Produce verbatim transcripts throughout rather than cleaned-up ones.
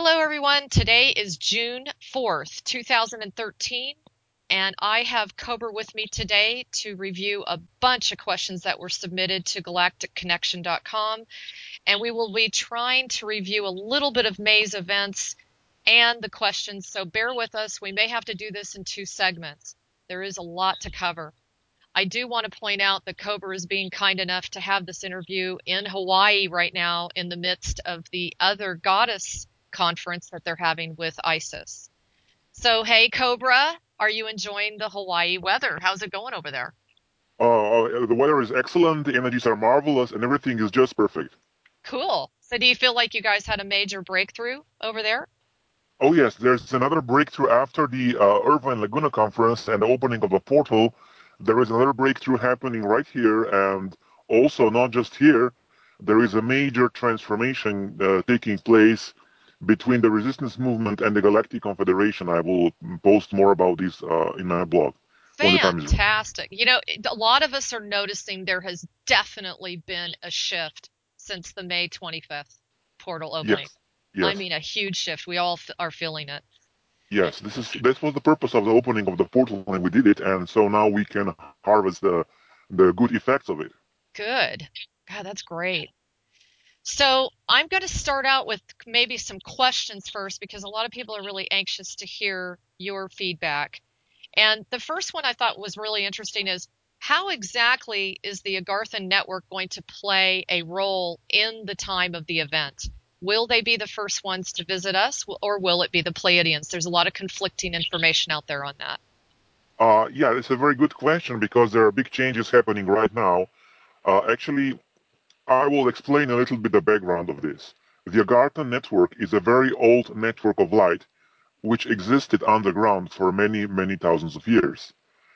Hello, everyone. Today is June fourth, two thousand thirteen, and I have Cobra with me today to review a bunch of questions that were submitted to galactic connection dot com, and we will be trying to review a little bit of May's events and the questions, so bear with us. We may have to do this in two segments. There is a lot to cover. I do want to point out that Cobra is being kind enough to have this interview in Hawaii right now in the midst of the other goddess conference that they're having with Isis. So, hey, Cobra, are you enjoying the Hawaii weather? How's it going over there? Uh, the weather is excellent, the energies are marvelous, and everything is just perfect. Cool. So, do you feel like you guys had a major breakthrough over there? Oh yes, there's another breakthrough after the uh, Irvine Laguna conference and the opening of the portal. There is another breakthrough happening right here, and also not just here. There is a major transformation uh, taking place between the resistance movement and the Galactic Confederation. I will post more about this uh, in my blog when the time is right. Fantastic. You know, it- a lot of us are noticing there has definitely been a shift since the May twenty-fifth portal opening. Yes, I yes. mean, a huge shift. We all f are feeling it. Yes, this is this was the purpose of the opening of the portal when we did it, and so now we can harvest the the good effects of it. Good. God, that's great. So I'm going to start out with maybe some questions first because a lot of people are really anxious to hear your feedback. And the first one I thought was really interesting is how exactly is the Agarthan network going to play a role in the time of the event? Will they be the first ones to visit us, or will it be the Pleiadians? There's a lot of conflicting information out there on that. Uh, yeah, it's a very good question because there are big changes happening right now. Uh, actually, I will explain a little bit the background of this. The Agartha network is a very old network of light which existed underground for many, many thousands of years.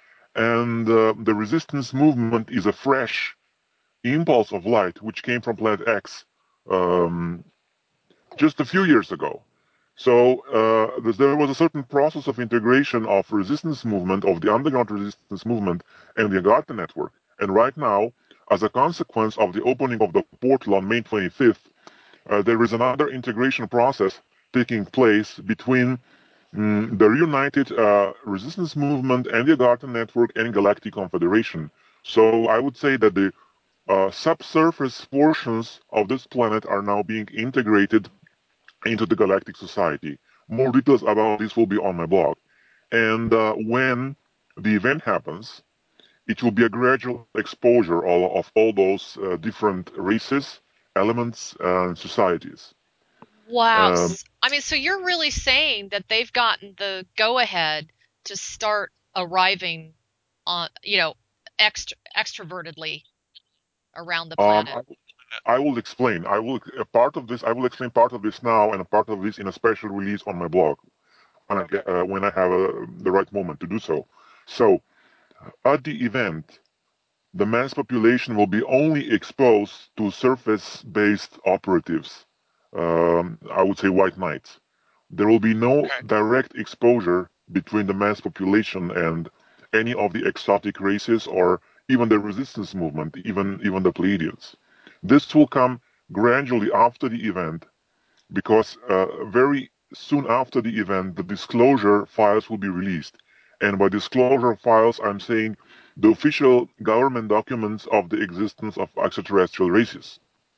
And uh, the resistance movement is a fresh impulse of light which came from Planet X um, just a few years ago. So uh, there was a certain process of integration of resistance movement, of the underground resistance movement, and the Agartha network. And right now, as a consequence of the opening of the portal on May twenty-fifth, uh, there is another integration process taking place between mm, the reunited uh, resistance movement and the Agartha network and Galactic Confederation. So I would say that the uh, subsurface portions of this planet are now being integrated into the Galactic Society. More details about this will be on my blog. And uh, when the event happens, it will be a gradual exposure of, of all those uh, different races, elements, and societies. Wow. Um, S- I mean, so you're really saying that they've gotten the go ahead to start arriving on, you know, extra extrovertedly around the um, planet. I, I will explain. I will a part of this. I will explain part of this now, and a part of this in a special release on my blog when I get, uh, when I have uh, the right moment to do so. So at the event, the mass population will be only exposed to surface-based operatives. Um, I would say white knights. There will be no direct exposure between the mass population and any of the exotic races or even the resistance movement, even even the Pleiadians. This will come gradually after the event because uh, very soon after the event, the disclosure files will be released. And by disclosure files, I'm saying the official government documents of the existence of extraterrestrial races.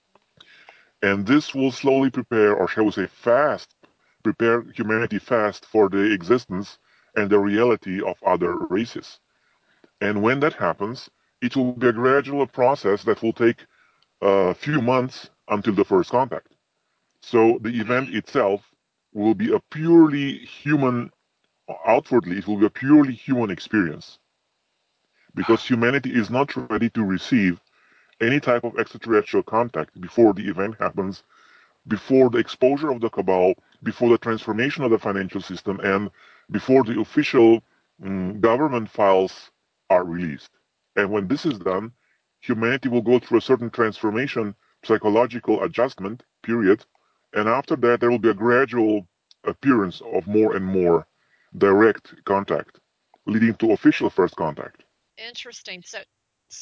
And this will slowly prepare, or shall we say fast, prepare humanity fast for the existence and the reality of other races. And when that happens, it will be a gradual process that will take a few months until the first contact. So the event itself will be a purely human, outwardly, it will be a purely human experience because humanity is not ready to receive any type of extraterrestrial contact before the event happens, before the exposure of the cabal, before the transformation of the financial system, and before the official mm, government files are released. And when this is done, humanity will go through a certain transformation, psychological adjustment period, and after that, there will be a gradual appearance of more and more direct contact, leading to official first contact. Interesting. So, so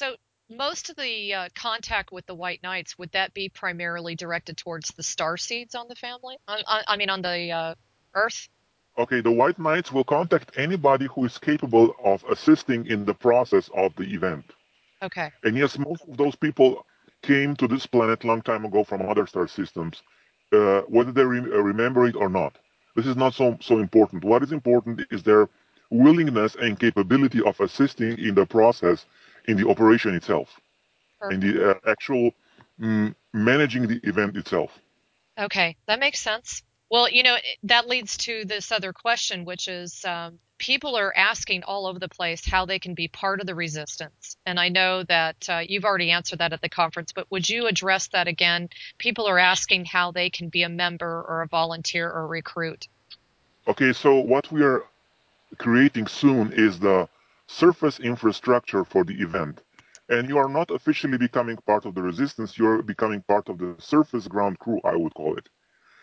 most of the uh, contact with the White Knights, would that be primarily directed towards the star seeds on the family? On, on, I mean, on the uh, Earth? Okay, the White Knights will contact anybody who is capable of assisting in the process of the event. Okay. And yes, most of those people came to this planet long time ago from other star systems, uh, whether they re- uh, remember it or not. This is not so so important. What is important is their willingness and capability of assisting in the process, in the operation itself, in Perfect. the uh, actual mm, managing the event itself. Okay, that makes sense. Well, you know, it- that leads to this other question, which is um, people are asking all over the place how they can be part of the resistance. And I know that uh, you've already answered that at the conference, but would you address that again? People are asking how they can be a member or a volunteer or a recruit. Okay, so what we are creating soon is the surface infrastructure for the event. And you are not officially becoming part of the resistance, you're becoming part of the surface ground crew, I would call it.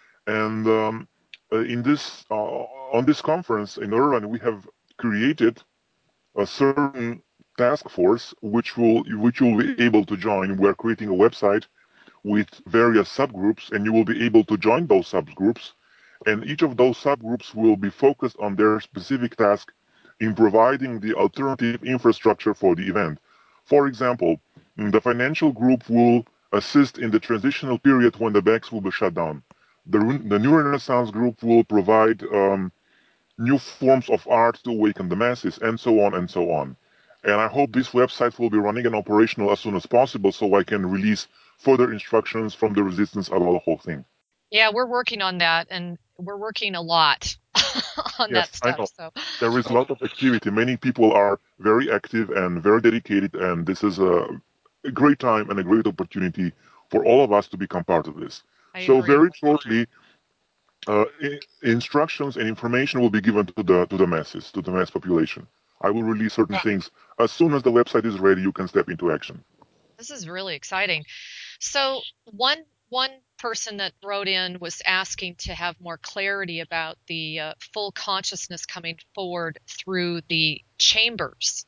And um, uh, in this, uh, on this conference in Irvine, we have created a certain task force which will which you'll be able to join. We're creating a website with various subgroups, and you will be able to join those subgroups. And each of those subgroups will be focused on their specific task in providing the alternative infrastructure for the event. For example, mm, the financial group will assist in the transitional period when the banks will be shut down. The, the New Renaissance group will provide um, new forms of art to awaken the masses, and so on and so on. And I hope this website will be running and operational as soon as possible so I can release further instructions from the resistance about the whole thing. Yeah, we're working on that, and we're working a lot on that Yes, I stuff. know. So, There is a lot of activity. Many people are very active and very dedicated, and this is a, a great time and a great opportunity for all of us to become part of this. I So agree. very shortly, uh, instructions and information will be given to the to the masses, to the mass population. I will release certain things as soon as the website is ready. You can step into action. This is really exciting. So one one person that wrote in was asking to have more clarity about the uh, full consciousness coming forward through the chambers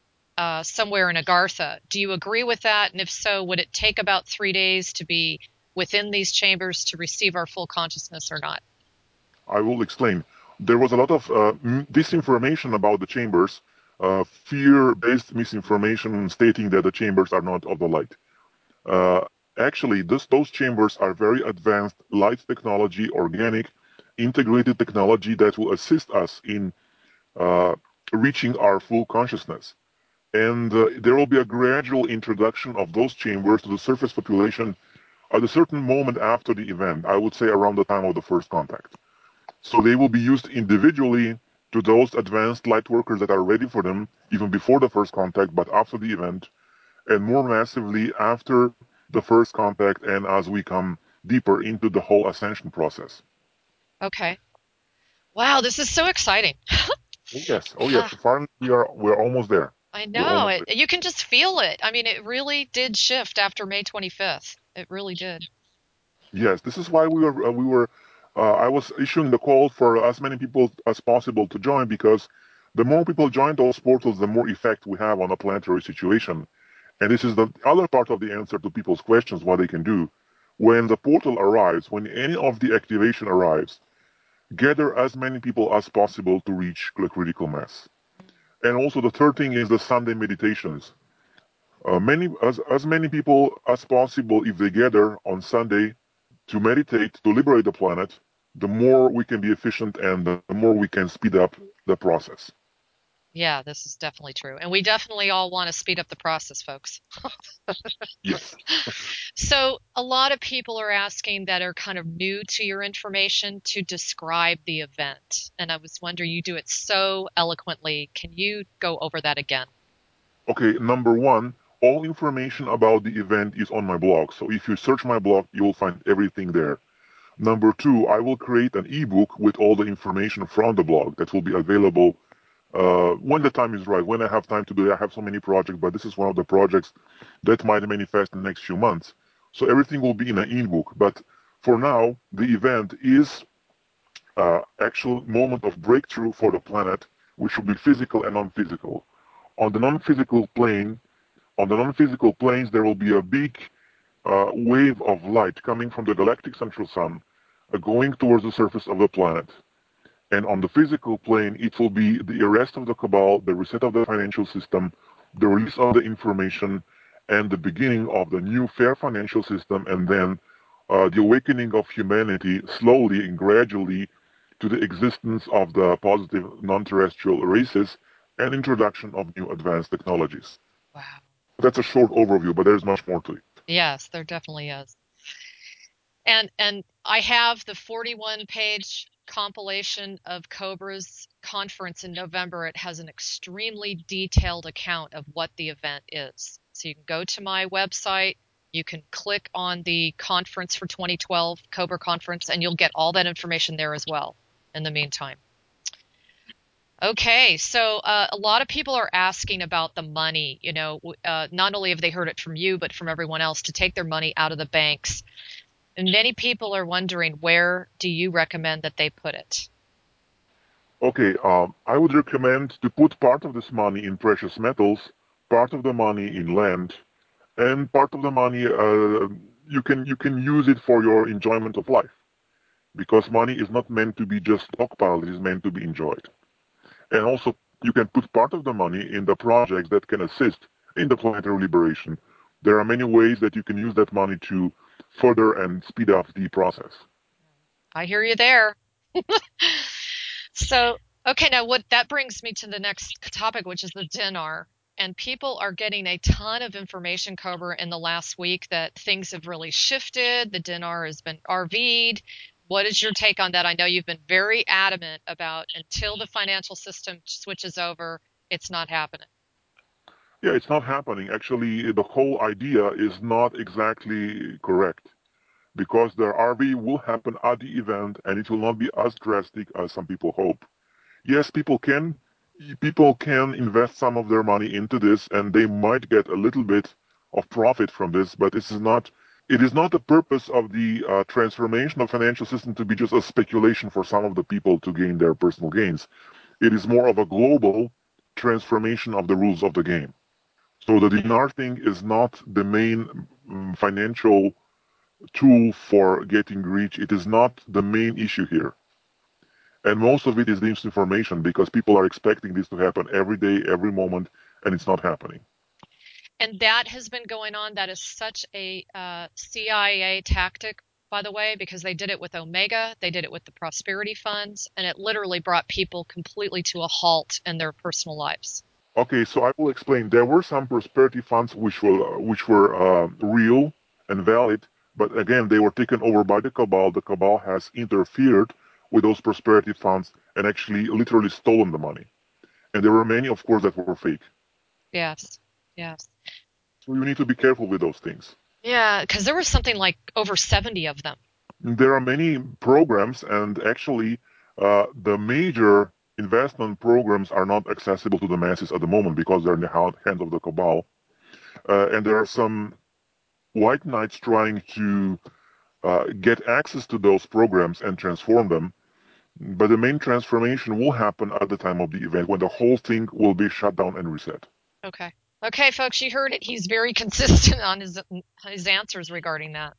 uh, somewhere in Agartha. Do you agree with that? And if so, would it take about three days to be within these chambers to receive our full consciousness or not? I will explain. There was a lot of uh, disinformation about the chambers, uh, fear-based misinformation stating that the chambers are not of the light. Uh, Actually, this, those chambers are very advanced light technology, organic, integrated technology that will assist us in uh, reaching our full consciousness. And uh, there will be a gradual introduction of those chambers to the surface population at a certain moment after the event, I would say around the time of the first contact. So they will be used individually to those advanced light workers that are ready for them even before the first contact, but after the event, and more massively after the first contact and as we come deeper into the whole ascension process. Okay. Wow, this is so exciting. Oh yes, oh yes. Finally, we are we're almost there. I We're know almost it. there. You can just feel it. I mean, it really did shift after May twenty-fifth. It really did. Yes, this is why we were uh, we were. Uh, I was issuing the call for as many people as possible to join because the more people join those portals, the more effect we have on a planetary situation. And this is the other part of the answer to people's questions, what they can do. When the portal arrives, when any of the activation arrives, gather as many people as possible to reach the critical mass. And also the third thing is the Sunday meditations. Uh, many as, as many people as possible, if they gather on Sunday to meditate, to liberate the planet, the more we can be efficient and the more we can speed up the process. Yeah, this is definitely true. And we definitely all want to speed up the process, folks. Yes. So, a lot of people are asking that are kind of new to your information to describe the event. And I was wondering, you do it so eloquently. Can you go over that again? Okay, number one, all information about the event is on my blog. So if you search my blog, you will find everything there. Number two, I will create an ebook with all the information from the blog that will be available uh, when the time is right, when I have time to do it. I have so many projects, but this is one of the projects that might manifest in the next few months. So everything will be in an ebook. But for now, the event is uh, actual moment of breakthrough for the planet, which will be physical and non-physical. On the non-physical plane, On the non-physical planes, there will be a big uh, wave of light coming from the galactic central sun, uh, going towards the surface of the planet. And on the physical plane, it will be the arrest of the cabal, the reset of the financial system, the release of the information, and the beginning of the new fair financial system, and then uh, the awakening of humanity slowly and gradually to the existence of the positive non-terrestrial races and introduction of new advanced technologies. Wow. That's a short overview, but there's much more to it. Yes, there definitely is. And and I have the forty-one page compilation of Cobra's conference in November. It has an extremely detailed account of what the event is. So you can go to my website, you can click on the conference for twenty twelve, Cobra conference, and you'll get all that information there as well in the meantime. Okay, so uh, a lot of people are asking about the money. You know, uh, not only have they heard it from you, but from everyone else to take their money out of the banks. And many people are wondering, where do you recommend that they put it? Okay, um, I would recommend to put part of this money in precious metals, part of the money in land, and part of the money uh, you can you can use it for your enjoyment of life, because money is not meant to be just stockpiled; it is meant to be enjoyed. And also, you can put part of the money in the projects that can assist in the planetary liberation. There are many ways that you can use that money to further and speed up the process. I hear you there. So, okay, now what that brings me to the next topic, which is the dinar. And people are getting a ton of information, Cobra, in the last week that things have really shifted. The dinar has been R V'd. What is your take on that? I know you've been very adamant about until the financial system switches over, it's not happening. Yeah, it's not happening. Actually, the whole idea is not exactly correct, because the R V will happen at the event and it will not be as drastic as some people hope. Yes, people can people can invest some of their money into this and they might get a little bit of profit from this, but this is not it is not the purpose of the uh, transformation of financial system to be just a speculation for some of the people to gain their personal gains. It is more of a global transformation of the rules of the game. So the dinar thing is not the main um, financial tool for getting rich. It is not the main issue here. And most of it is disinformation because people are expecting this to happen every day, every moment, and it's not happening. And that has been going on. That is such a uh, C I A tactic, by the way, because they did it with Omega, they did it with the prosperity funds, and it literally brought people completely to a halt in their personal lives. Okay, so I will explain. There were some prosperity funds which were which were uh, real and valid, but again, they were taken over by the cabal. The cabal has interfered with those prosperity funds and actually literally stolen the money. And there were many, of course, that were fake. Yes, yes. So you need to be careful with those things. Yeah, because there was something like over seventy of them. There are many programs, and actually, uh, the major investment programs are not accessible to the masses at the moment because they're in the hands of the cabal. Uh, and there are some white knights trying to uh, get access to those programs and transform them. But the main transformation will happen at the time of the event when the whole thing will be shut down and reset. Okay. Okay, folks, you heard it. He's very consistent on his his answers regarding that.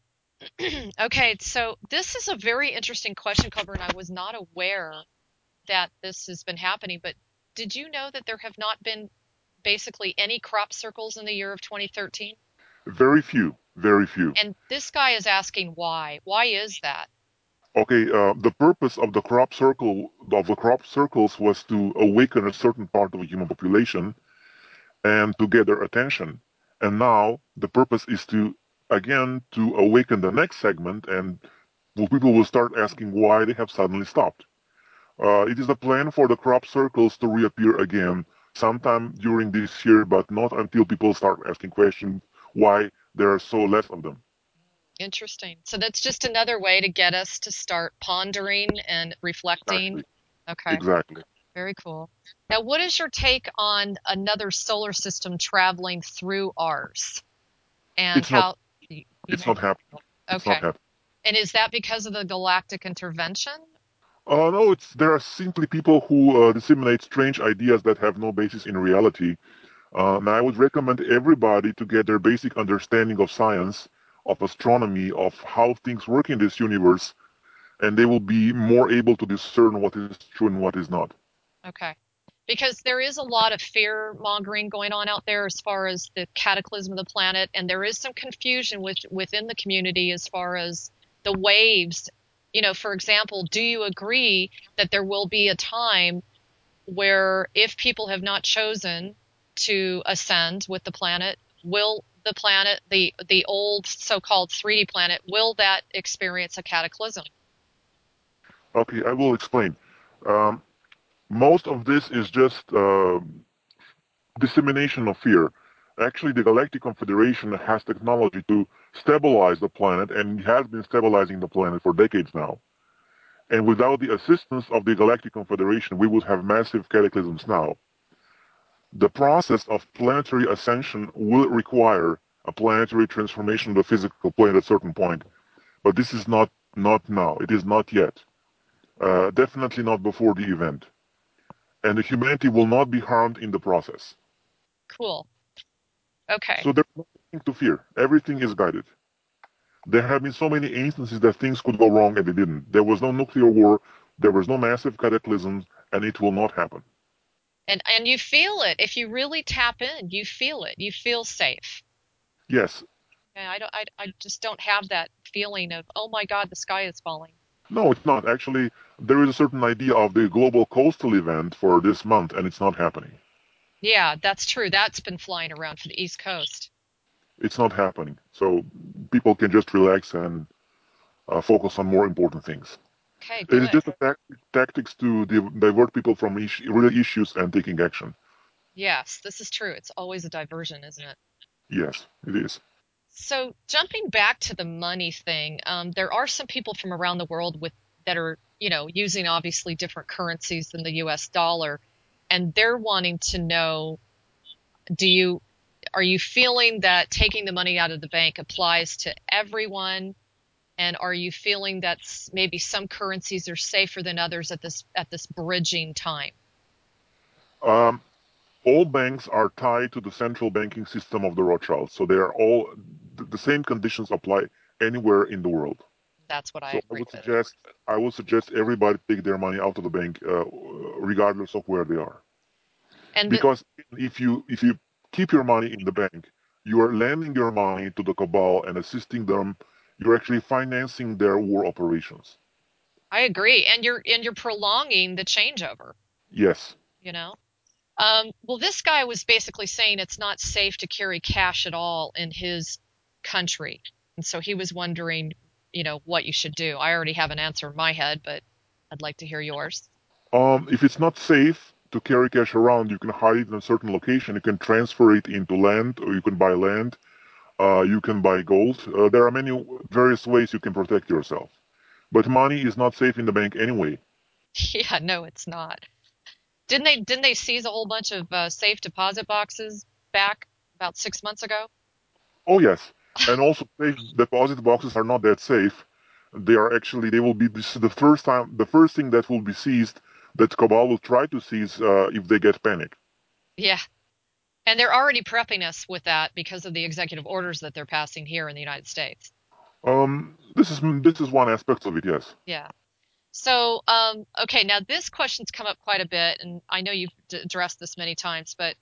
Okay, so this is a very interesting question, Cover, and I was not aware that this has been happening, but did you know that there have not been basically any crop circles in the year of twenty thirteen? Very few, very few. And this guy is asking why. Why is that? Okay, uh, the purpose of the crop circle of the crop circles was to awaken a certain part of the human population and to get their attention. And now the purpose is to again to awaken the next segment, and people will start asking why they have suddenly stopped. Uh, it is a plan for the crop circles to reappear again sometime during this year, but not until people start asking questions why there are so less of them. Interesting. So that's just another way to get us to start pondering and reflecting. Exactly. Okay, Exactly. very cool. Now, what is your take on another solar system traveling through ours and It's not. how you you It's know? not happening. It's not Okay. happening. And is that because of the galactic intervention? Uh, no, it's there are simply people who uh, disseminate strange ideas that have no basis in reality. Uh, and I would recommend everybody to get their basic understanding of science, of astronomy, of how things work in this universe, and they will be more able to discern what is true and what is not. Okay. Because there is a lot of fear mongering going on out there as far as the cataclysm of the planet, and there is some confusion with, within the community as far as the waves. You know, for example, do you agree that there will be a time where if people have not chosen to ascend with the planet, will the planet, the the old so-called three D planet, will that experience a cataclysm? Okay, I will explain. Um, most of this is just uh, dissemination of fear. Actually, the Galactic Confederation has technology to stabilize the planet and has been stabilizing the planet for decades now. And without the assistance of the Galactic Confederation, we would have massive cataclysms now. The process of planetary ascension will require a planetary transformation of the physical plane at a certain point. But this is not not now. It is not yet. Uh, definitely not before the event. And the humanity will not be harmed in the process. Cool. Okay. So there's nothing to fear. Everything is guided. There have been so many instances that things could go wrong and they didn't. There was no nuclear war, there was no massive cataclysms, and it will not happen. And and you feel it. If you really tap in, you feel it. You feel safe. Yes. And I don't I, I just don't have that feeling of, oh my God, the sky is falling. No, it's not. Actually, there is a certain idea of the global coastal event for this month, and it's not happening. Yeah, that's true. That's been flying around for the East Coast. It's not happening. So people can just relax and uh, focus on more important things. Okay, It is good. just a tactic, tactics to div- divert people from is- real issues and taking action. Yes, this is true. It's always a diversion, isn't it? Yes, it is. So jumping back to the money thing, um, there are some people from around the world with that are, you know, using obviously different currencies than the U S dollar, and they're wanting to know, do you are you feeling that taking the money out of the bank applies to everyone? And are you feeling that maybe some currencies are safer than others at this at this bridging time? Um, all banks are tied to the central banking system of the Rothschilds, so they are all the same conditions apply anywhere in the world. That's what I So I agree would with. suggest I would suggest everybody take their money out of the bank, uh, regardless of where they are. And the, Because if you if you keep your money in the bank, you are lending your money to the cabal and assisting them. You're actually financing their war operations. I agree. And you're and you're prolonging the changeover, Yes. you know? Um, well, this guy was basically saying it's not safe to carry cash at all in his country. And so he was wondering, you know, what you should do. I already have an answer in my head, but I'd like to hear yours. Um, if it's not safe to carry cash around, you can hide it in a certain location. You can transfer it into land, or you can buy land. Uh, you can buy gold. Uh, there are many various ways you can protect yourself. But money is not safe in the bank anyway. Yeah, no, it's not. Didn't they didn't they seize a whole bunch of uh, safe deposit boxes back about six months ago? Oh yes, and also safe deposit boxes are not that safe. They are actually they will be this is the first time the first thing that will be seized that Cabal will try to seize uh, if they get panic. Yeah. And they're already prepping us with that because of the executive orders that they're passing here in the United States. Um, this is this is one aspect of it. Yes. Yeah. So, um, okay, now this question's come up quite a bit, and I know you've d- addressed this many times, but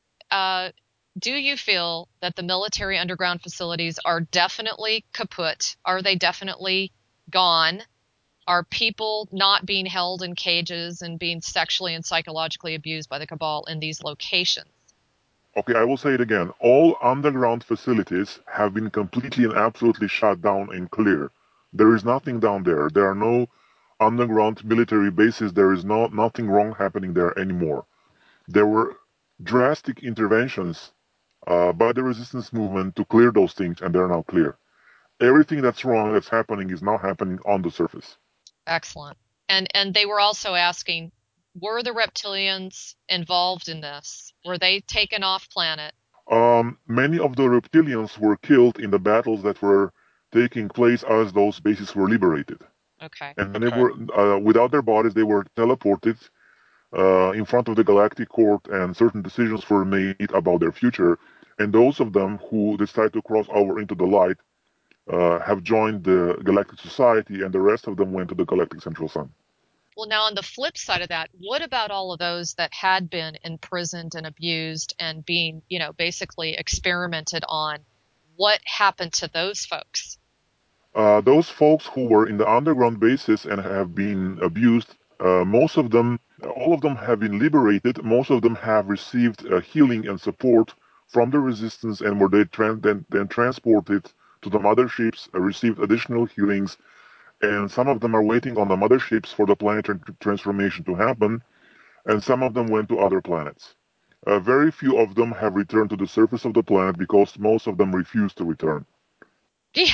uh, do you feel that the military underground facilities are definitely kaput? Are they definitely gone? Are people not being held in cages and being sexually and psychologically abused by the cabal in these locations? Okay, I will say it again. All underground facilities have been completely and absolutely shut down and clear. There is nothing down there. There are no underground military bases. There is no nothing wrong happening there anymore. There were drastic interventions uh, by the resistance movement to clear those things, and they're now clear. Everything that's wrong that's happening is now happening on the surface. Excellent. And and they were also asking, were the reptilians involved in this? Were they taken off planet? Um, many of the reptilians were killed in the battles that were taking place as those bases were liberated. Okay. And they were uh, without their bodies, they were teleported uh, in front of the Galactic Court, and certain decisions were made about their future. And those of them who decide to cross over into the light uh, have joined the Galactic Society, and the rest of them went to the Galactic Central Sun. Well, now on the flip side of that, what about all of those that had been imprisoned and abused and being, you know, basically experimented on? What happened to those folks? Uh, those folks who were in the underground bases and have been abused, uh, most of them, all of them have been liberated. Most of them have received uh, healing and support from the resistance, and were they tran- then, then transported to the motherships, uh, received additional healings, and some of them are waiting on the motherships for the planetary transformation to happen, and some of them went to other planets. Uh, very few of them have returned to the surface of the planet because most of them refuse to return. Yeah.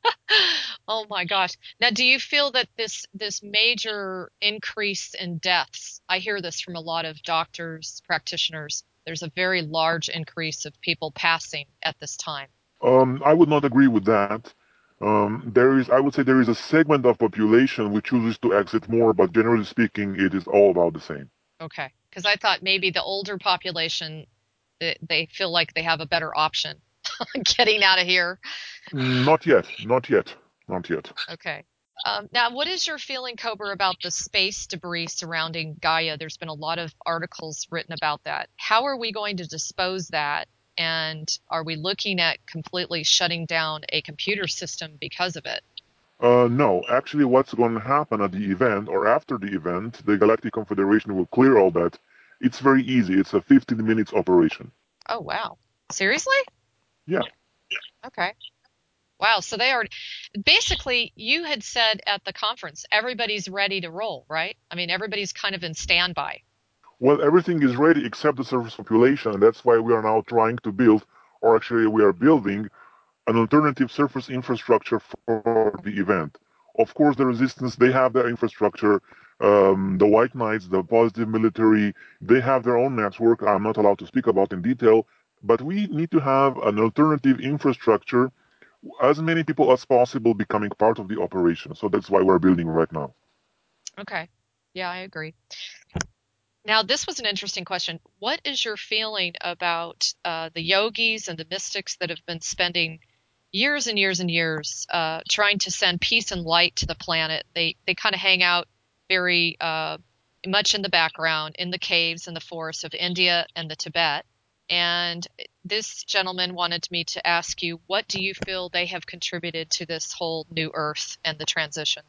Oh my gosh. Now, do you feel that this this major increase in deaths, I hear this from a lot of doctors, practitioners, there's a very large increase of people passing at this time. Um, I would not agree with that. Um, there is, I would say, there is a segment of population which chooses to exit more, but generally speaking, it is all about the same. Okay. Because I thought maybe the older population, they, they feel like they have a better option getting out of here. Mm, Not yet, not yet, not yet. Okay. Um, now, what is your feeling, Cobra, about the space debris surrounding Gaia? There's been a lot of articles written about that. How are we going to dispose that? And are we looking at completely shutting down a computer system because of it? Uh, no, actually, what's going to happen at the event or after the event, the Galactic Confederation will clear all that. It's very easy. It's a fifteen minutes operation. Oh, wow. Seriously? Yeah. Okay. Wow. So they are basically, you had said at the conference, everybody's ready to roll, right? I mean, everybody's kind of in standby. Well, everything is ready except the surface population, and that's why we are now trying to build, or actually, we are building an alternative surface infrastructure for the event. Of course, the resistance, they have their infrastructure. Um, the White Knights, the positive military, they have their own network. I'm not allowed to speak about in detail, but we need to have an alternative infrastructure, as many people as possible becoming part of the operation. So that's why we're building right now. Okay. Yeah, I agree. Now, this was an interesting question. What is your feeling about uh, the yogis and the mystics that have been spending years and years and years uh, trying to send peace and light to the planet? They they kind of hang out very uh, much in the background in the caves and the forests of India and the Tibet. And this gentleman wanted me to ask you, what do you feel they have contributed to this whole new Earth and the transition?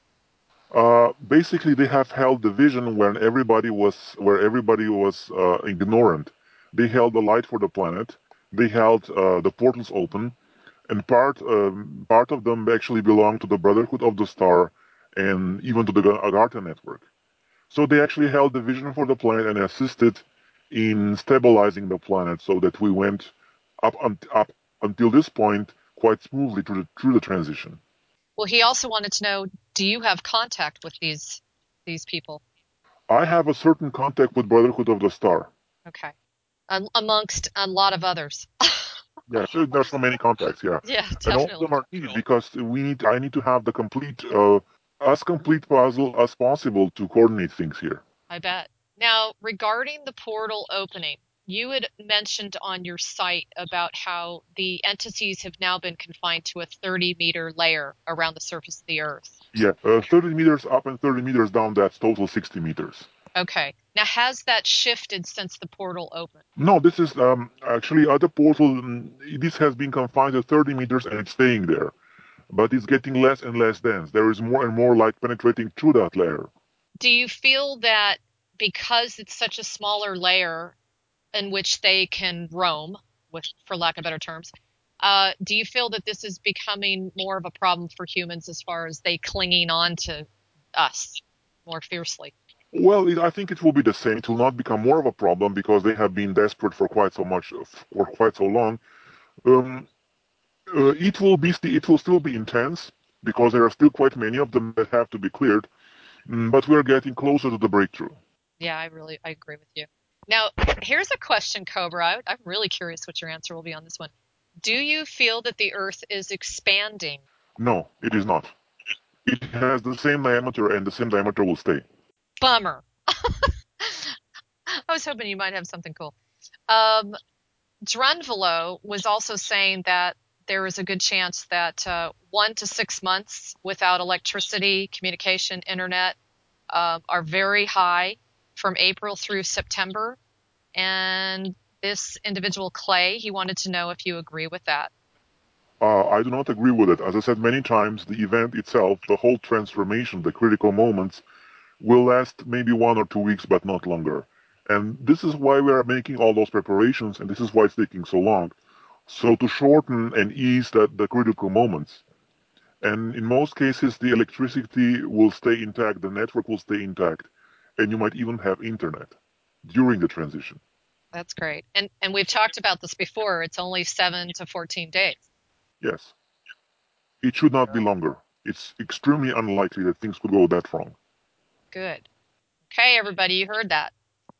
Uh, basically, they have held the vision when everybody was where everybody was uh, ignorant. They held the light for the planet. They held uh, the portals open, and part um, part of them actually belong to the Brotherhood of the Star, and even to the Agartha network. So they actually held the vision for the planet and assisted in stabilizing the planet, so that we went up un- up until this point quite smoothly through the through the transition. Well, he also wanted to know, do you have contact with these these people? I have a certain contact with Brotherhood of the Star. Okay. Um, amongst a lot of others. Yeah, so there's so many contacts, yeah, Yeah, and all of them definitely. are needed because we need. I need to have the complete, uh, as complete puzzle as possible to coordinate things here. I bet. Now, regarding the portal opening, you had mentioned on your site about how the entities have now been confined to a thirty meter layer around the surface of the Earth. Yeah, uh, thirty meters up and thirty meters down. That's total sixty meters. Okay. Now, has that shifted since the portal opened? No, this is um actually at the portal. mm, This has been confined to thirty meters and it's staying there, but it's getting less and less dense. There is more and more light penetrating through that layer. Do you feel that because it's such a smaller layer in which they can roam, with, for lack of better terms, uh, do you feel that this is becoming more of a problem for humans as far as they clinging on to us more fiercely? Well, it, I think it will be the same. It will not become more of a problem because they have been desperate for quite so much, for quite so long. Um, uh, it will be, st- it will still be intense because there are still quite many of them that have to be cleared. Mm, but we are getting closer to the breakthrough. Yeah, I really I agree with you. Now, here's a question, Cobra. I, I'm really curious what your answer will be on this one. Do you feel that the Earth is expanding? No, it is not. It has the same diameter, and the same diameter will stay. Bummer. I was hoping you might have something cool. Um, Drunvalo was also saying that there is a good chance that uh, one to six months without electricity, communication, internet uh, are very high from April through September. And this individual, Clay, he wanted to know if you agree with that. Uh, I do not agree with it. As I said many times, the event itself, the whole transformation, the critical moments, will last maybe one or two weeks, but not longer. And this is why we are making all those preparations, and this is why it's taking so long. So to shorten and ease the, the critical moments. And in most cases, the electricity will stay intact, the network will stay intact, and you might even have internet during the transition. That's great. And and we've talked about this before. It's only seven to fourteen days. Yes, it should not be longer. It's extremely unlikely that things could go that wrong. Good. Okay, everybody, you heard that.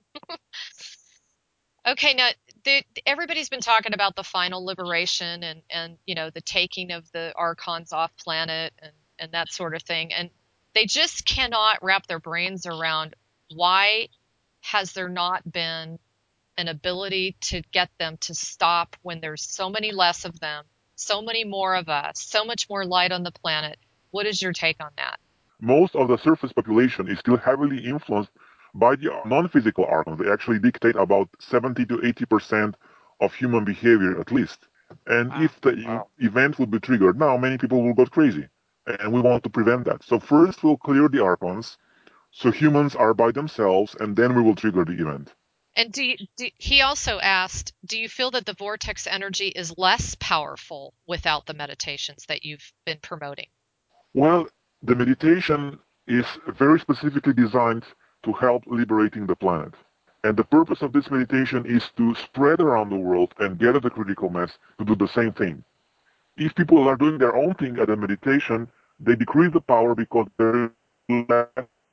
Okay, now the, everybody's been talking about the final liberation and and you know the taking of the archons off planet and and that sort of thing, and they just cannot wrap their brains around why has there not been an ability to get them to stop when there's so many less of them, so many more of us, so much more light on the planet. What is your take on that? Most of the surface population is still heavily influenced by the non-physical archons. They actually dictate about seventy to eighty percent of human behavior at least. And Wow. if the wow. event would be triggered now, many people will go crazy. And we want to prevent that. So first we'll clear the archons, so humans are by themselves, and then we will trigger the event. And do, you, do he also asked, do you feel that the vortex energy is less powerful without the meditations that you've been promoting? Well, the meditation is very specifically designed to help liberating the planet. And the purpose of this meditation is to spread around the world and gather the critical mass to do the same thing. If people are doing their own thing at a meditation, they decrease the power because there is less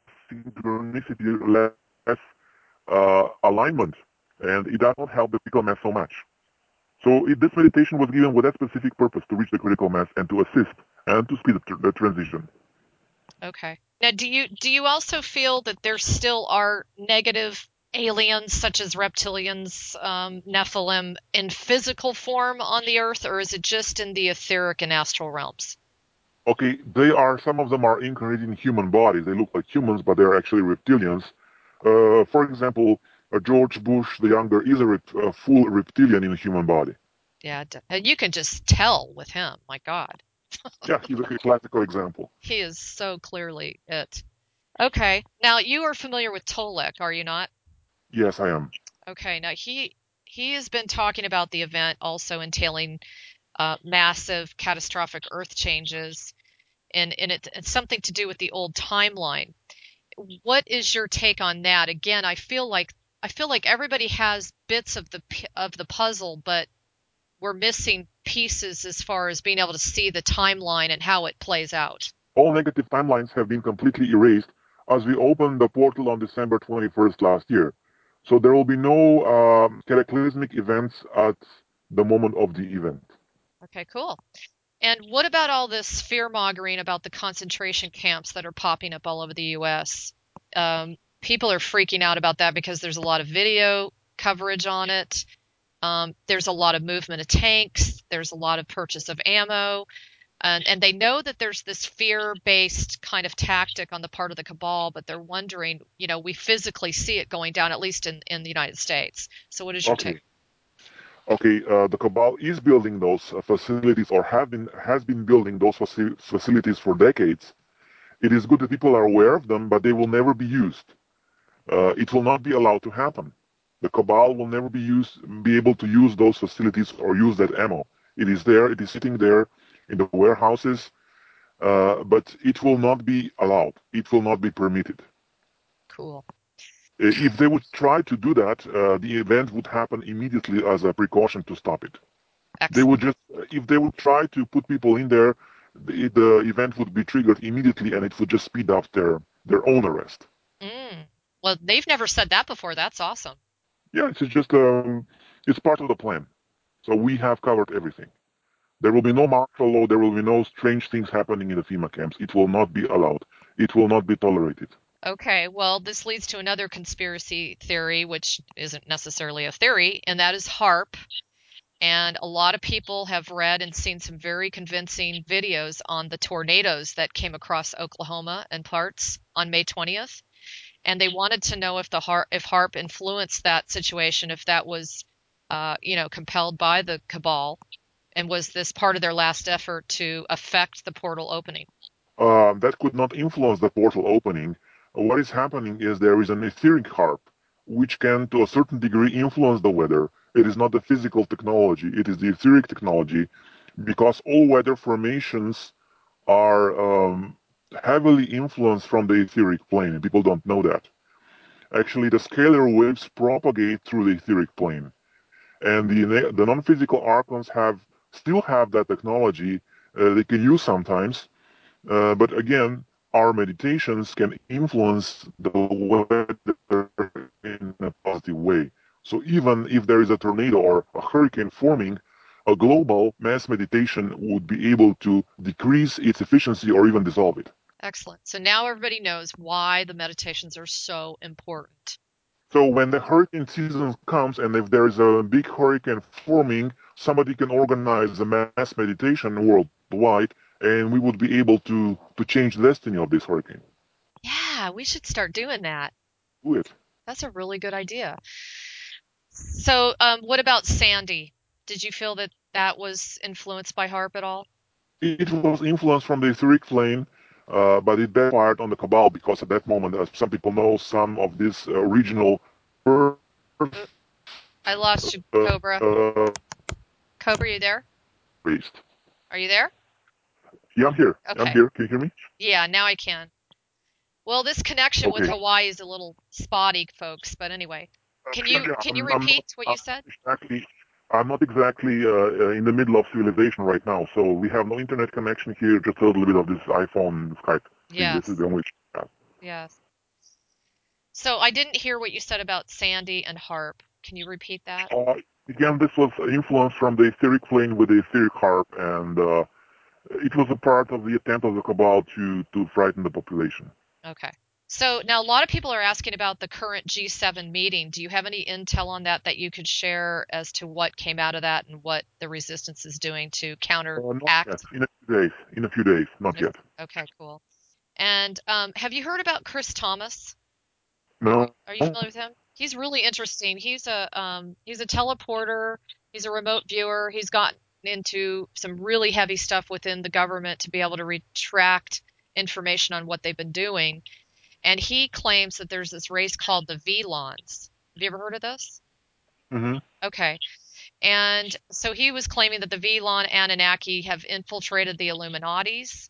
synchronicity, less uh, alignment, and it does not help the critical mass so much. So it, this meditation was given with that specific purpose to reach the critical mass and to assist and to speed the, tr- the transition. Okay. Now, do you do you also feel that there still are negative aliens such as reptilians, um, Nephilim, in physical form on the Earth, or is it just in the etheric and astral realms? Okay, they are, some of them are incarnated in human bodies. They look like humans, but they're actually reptilians. Uh, for example, uh, George Bush the younger is a, rep, a full reptilian in a human body. Yeah, and you can just tell with him. My God, Yeah, he's a classical example. he is so clearly it. Okay. Now, you are familiar with Tolek, are you not? Yes, I am. Okay. Now, he he has been talking about the event also entailing uh, massive catastrophic earth changes, and, and it, it's something to do with the old timeline. What is your take on that? Again, I feel like I feel like everybody has bits of the of the puzzle, but we're missing pieces as far as being able to see the timeline and how it plays out. All negative timelines have been completely erased as we opened the portal on December twenty-first last year. So there will be no um, cataclysmic events at the moment of the event. Okay, cool. And what about all this fear mongering about the concentration camps that are popping up all over the U S? Um, people are freaking out about that because there's a lot of video coverage on it. Um, there's a lot of movement of tanks. There's a lot of purchase of ammo. And, and they know that there's this fear-based kind of tactic on the part of the cabal, but they're wondering, you know, we physically see it going down, at least in, in the United States. So what is your take? Okay. Okay, uh, the cabal is building those uh, facilities, or have been has been building those faci- facilities for decades. It is good that people are aware of them, but they will never be used. Uh, it will not be allowed to happen. The cabal will never be used, be able to use those facilities or use that ammo. It is there. It is sitting there in the warehouses, uh, but it will not be allowed. It will not be permitted. Cool. Uh, If they would try to do that, uh, the event would happen immediately as a precaution to stop it. They would Excellent. just, if they would try to put people in there, the, the event would be triggered immediately, and it would just speed up their their own arrest. Mm. Well, they've never said that before. That's awesome. Yeah, it's just um, it's part of the plan. So we have covered everything. There will be no martial law. There will be no strange things happening in the FEMA camps. It will not be allowed. It will not be tolerated. Okay, well, this leads to another conspiracy theory, which isn't necessarily a theory, and that is HAARP. And a lot of people have read and seen some very convincing videos on the tornadoes that came across Oklahoma and parts on May twentieth. And they wanted to know if the HAARP, if HAARP influenced that situation, if that was, uh, you know, compelled by the cabal, and was this part of their last effort to affect the portal opening? Um, that could not influence the portal opening. What is happening is there is an etheric harp, which can, to a certain degree, influence the weather. It is not the physical technology, it is the etheric technology, because all weather formations are um, heavily influenced from the etheric plane, and people don't know that. Actually, the scalar waves propagate through the etheric plane, and the the non-physical archons have still have that technology. Uh, they can use sometimes, uh, but again, our meditations can influence the weather in a positive way. So even if there is a tornado or a hurricane forming, a global mass meditation would be able to decrease its efficiency or even dissolve it. Excellent. So now everybody knows why the meditations are so important. So when the hurricane season comes, and if there is a big hurricane forming, somebody can organize a mass meditation worldwide, and we would be able to to change the destiny of this hurricane. Yeah, we should start doing that. Do it. That's a really good idea. So, um, what about Sandy? Did you feel that that was influenced by HAARP at all? It was influenced from the etheric plane, uh, but it backfired on the Cabal because at that moment, as some people know, some of these uh, original Earth Oh, I lost you, uh, Cobra. uh, Cobra, you there? raised. Are you there? Yeah, I'm here. I'm Okay. here. Can you hear me? Yeah, now I can. Well, this connection with Okay. Hawaii is a little spotty, folks, but anyway. Can Uh, you yeah, can you I'm, I'm not repeat what I'm you said? exactly. I'm not exactly uh, uh, in the middle of civilization right now, so we have no internet connection here. Just a little bit of this iPhone Skype thing. This is Yes. the only. Yeah. Yes. So I didn't hear what you said about Sandy and HAARP. Can you repeat that? Uh, again, this was influenced from the etheric plane with the etheric harp, and uh, it was a part of the attempt of the Cabal to to frighten the population. Okay. So now a lot of people are asking about the current G seven meeting. Do you have any intel on that that you could share as to what came out of that and what the resistance is doing to Uh, not yet. counteract? In a few days. In a few days. Not yet. Okay, cool. And um, have you heard about Chris Thomas? No. Are you familiar with him? He's really interesting. He's a um, he's a teleporter. He's a remote viewer. He's gotten into some really heavy stuff within the government to be able to retract information on what they've been doing. And he claims that there's this race called the Velons. Have you ever heard of this? Mm-hmm. Okay. And so he was claiming that the Velon Anunnaki have infiltrated the Illuminatis.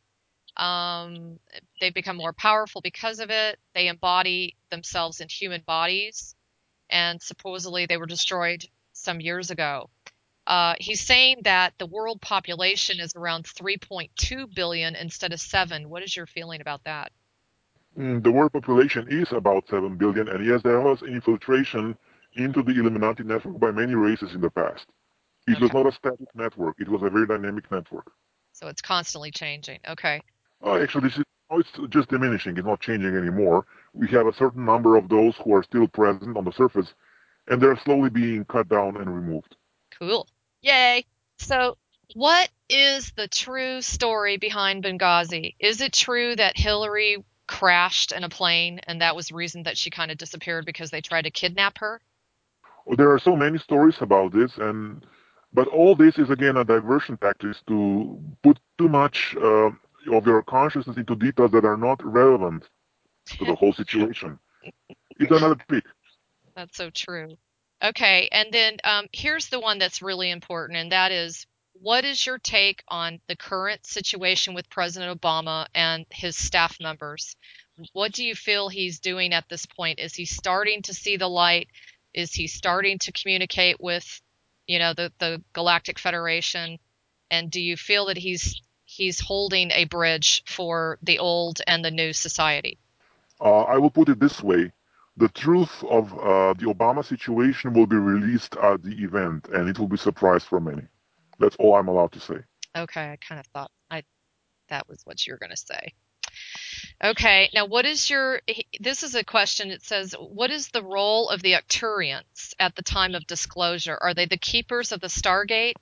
Um, they've become more powerful because of it. They embody themselves in human bodies, and supposedly they were destroyed some years ago. Uh, he's saying that the world population is around three point two billion instead of seven. What is your feeling about that? Mm, the world population is about seven billion, and yes, there was infiltration into the Illuminati network by many races in the past. It was Okay. not a static network, it was a very dynamic network. So it's constantly changing. Okay. Uh, actually, this is, now it's just diminishing, it's not changing anymore. We have a certain number of those who are still present on the surface, and they're slowly being cut down and removed. Cool. Yay. So, what is the true story behind Benghazi? Is it true that Hillary crashed in a plane and that was the reason that she kind of disappeared because they tried to kidnap her? There are so many stories about this, and but all this is again a diversion tactic to put too much uh, of your consciousness into details that are not relevant to the whole situation. It's another trick. That's so true. Okay, and then um, here's the one that's really important, and that is what is your take on the current situation with President Obama and his staff members? What do you feel he's doing at this point? Is he starting to see the light? Is he starting to communicate with, you know, the, the Galactic Federation? And do you feel that he's he's holding a bridge for the old and the new society? Uh, I will put it this way: the truth of uh, the Obama situation will be released at the event, and it will be a surprise for many. That's all I'm allowed to say. Okay, I kind of thought I that was what you were going to say. Okay, now what is your, this is a question. It says, what is the role of the Arcturians at the time of disclosure? Are they the keepers of the Stargate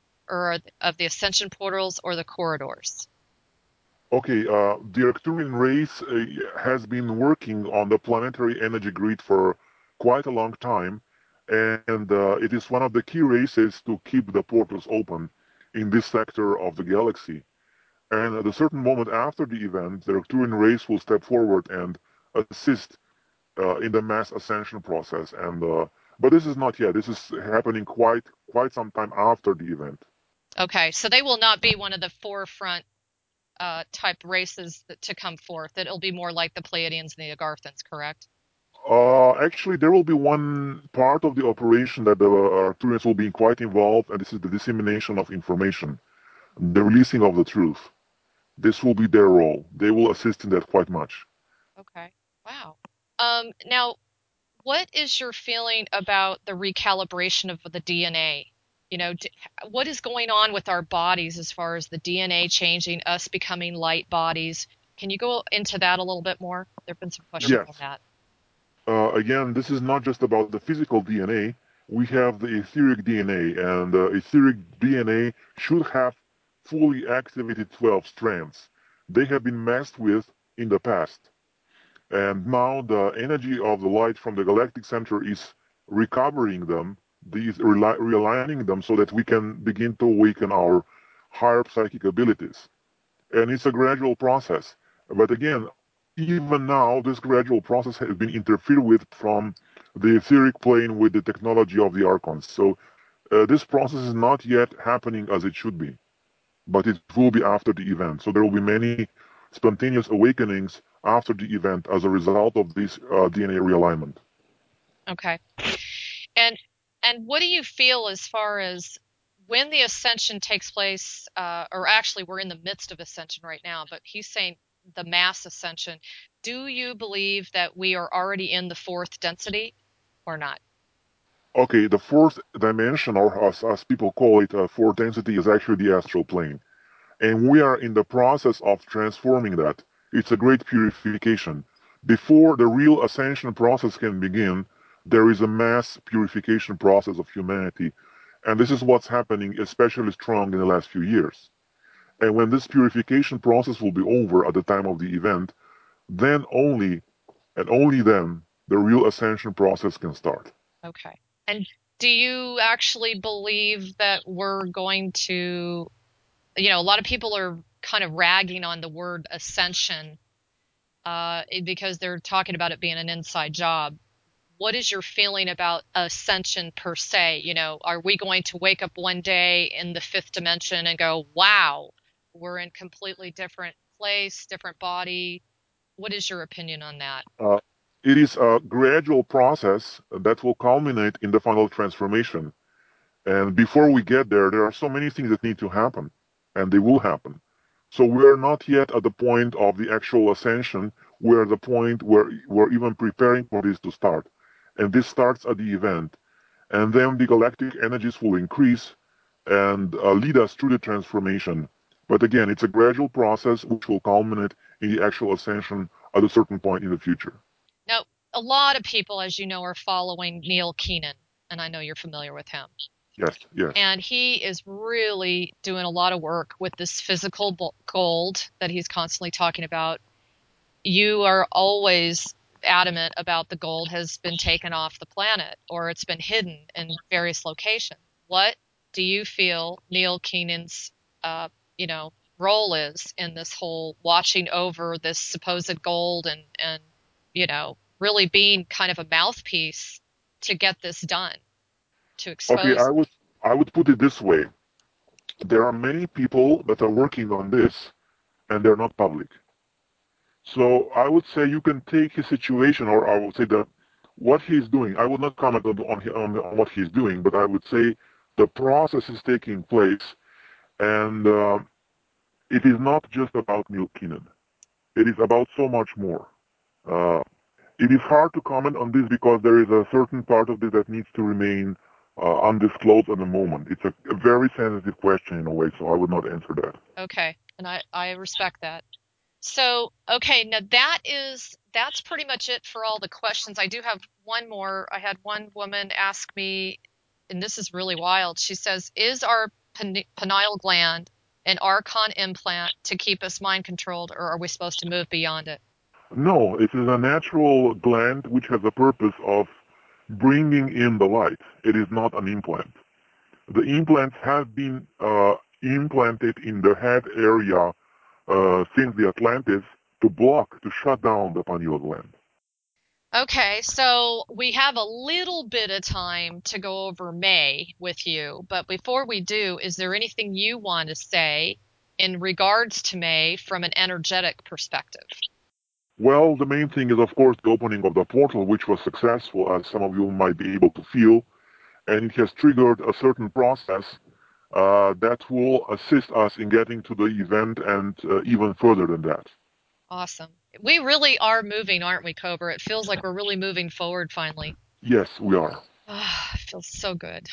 or of the Ascension portals or the corridors? Okay, uh, the Arcturian race uh, has been working on the planetary energy grid for quite a long time, and uh, it is one of the key races to keep the portals open in this sector of the galaxy. And at a certain moment after the event, the Arcturian race will step forward and assist uh, in the mass ascension process. And uh, but this is not yet. This is happening quite quite some time after the event. Okay, so they will not be one of the forefront uh, type races that, to come forth. It'll be more like the Pleiadians and the Agarthans, correct? Uh, actually, there will be one part of the operation that the Arcturians will be quite involved, and this is the dissemination of information, the releasing of the truth. This will be their role. They will assist in that quite much. Okay. Wow. Um, now, what is your feeling about the recalibration of the D N A? You know, d what is going on with our bodies as far as the D N A changing, us becoming light bodies? Can you go into that a little bit more? There have been some questions Yes. on that. Uh, again, this is not just about the physical D N A. We have the etheric D N A, and uh, etheric D N A should have fully activated twelve strands. They have been messed with in the past. And now the energy of the light from the galactic center is recovering them, these realigning them so that we can begin to awaken our higher psychic abilities. And it's a gradual process. But again, even now, this gradual process has been interfered with from the etheric plane with the technology of the archons. So uh, this process is not yet happening as it should be, but it will be after the event. So there will be many spontaneous awakenings after the event as a result of this uh, D N A realignment. Okay. And and what do you feel as far as when the ascension takes place, uh, or actually we're in the midst of ascension right now, but he's saying the mass ascension. Do you believe that we are already in the fourth density or not? Okay, the fourth dimension, or as, as people call it, uh, fourth density, is actually the astral plane. And we are in the process of transforming that. It's a great purification. Before the real ascension process can begin, there is a mass purification process of humanity. And this is what's happening especially strong in the last few years. And when this purification process will be over at the time of the event, then only and only then the real ascension process can start. Okay. And do you actually believe that we're going to, you know, a lot of people are kind of ragging on the word ascension uh, because they're talking about it being an inside job. What is your feeling about ascension per se? You know, are we going to wake up one day in the fifth dimension and go, wow, we're in completely different place, different body? What is your opinion on that? Uh, it is a gradual process that will culminate in the final transformation. And before we get there, there are so many things that need to happen, and they will happen. So we're not yet at the point of the actual ascension. We're at the point where we're even preparing for this to start. And this starts at the event. And then the galactic energies will increase and uh, lead us through the transformation. But again, it's a gradual process which will culminate in the actual ascension at a certain point in the future. Now, a lot of people, as you know, are following Neil Keenan, and I know you're familiar with him. Yes, yes. And he is really doing a lot of work with this physical gold that he's constantly talking about. You are always adamant about the gold has been taken off the planet or it's been hidden in various locations. What do you feel Neil Keenan's, uh, you know, role is in this whole watching over this supposed gold and and you know really being kind of a mouthpiece to get this done to Okay, expose? I would I would put it this way. There are many people that are working on this and they're not public. So I would say you can take his situation, or I would say that what he's doing. I would not comment on on, on, on what he's doing, but I would say the process is taking place, and uh, it is not just about Neil Keenan. It is about so much more. Uh, it is hard to comment on this because there is a certain part of this that needs to remain uh, undisclosed at the moment. It's a, a very sensitive question in a way, so I would not answer that. Okay, and I I respect that. So, okay, now that is that's pretty much it for all the questions. I do have one more. I had one woman ask me, and this is really wild. She says, "Is our pine- pineal gland an archon implant to keep us mind controlled, or are we supposed to move beyond it?" No, it is a natural gland which has the purpose of bringing in the light. It is not an implant. The implants have been uh, implanted in the head area uh, since the Atlantis to block, to shut down the pineal gland. Okay, so we have a little bit of time to go over May with you, but before we do, is there anything you want to say in regards to May from an energetic perspective? Well, the main thing is, of course, the opening of the portal, which was successful, as some of you might be able to feel, and it has triggered a certain process uh, that will assist us in getting to the event and uh, even further than that. Awesome. We really are moving, aren't we, Cobra? It feels like we're really moving forward finally. Yes, we are. Ah, it feels so good.